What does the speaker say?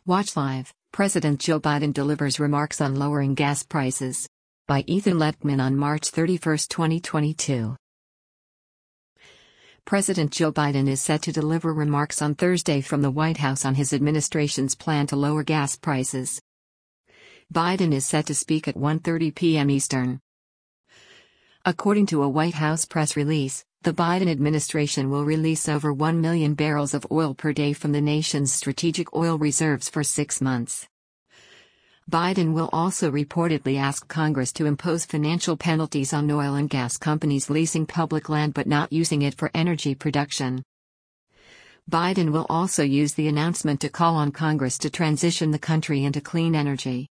Watch Live, President Joe Biden delivers remarks on lowering gas prices. By Ethan Lettman on March 31, 2022. President Joe Biden is set to deliver remarks on Thursday from the White House on his administration's plan to lower gas prices. Biden is set to speak at 1:30 p.m. Eastern. According to a White House press release, the Biden administration will release over 1 million barrels of oil per day from the nation's strategic oil reserves for 6 months. Biden will also reportedly ask Congress to impose financial penalties on oil and gas companies leasing public land but not using it for energy production. Biden will also use the announcement to call on Congress to transition the country into clean energy.